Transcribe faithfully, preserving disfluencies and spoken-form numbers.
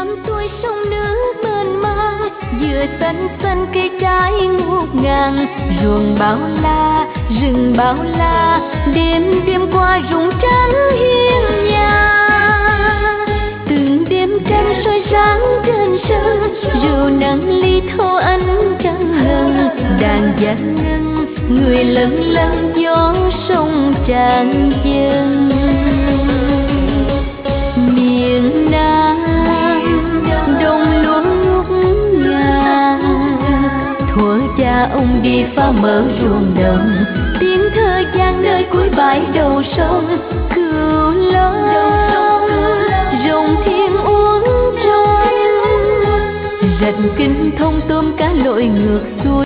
năm tuổi sông nước mênh mang, vừa xanh xanh cây trái ngút ngàn, ruộng bao la rừng bao la, đêm đêm qua rụng trắng hiên nhà. Từng đêm trăng soi sáng trên sân, rượu nắng ly thô ánh trăng ngân, đàn dân ngân người lân lân gió sông tràn dâng. Miền Nam đông lúa ngút ngàn, thuở cha ông đi pha mở ruộng đồng, tiếng thơ vang nơi cuối bãi đầu sông. Cửu Long rồng thiên uốn trôi, rạch kinh thông tôm cá lội ngược xuôi.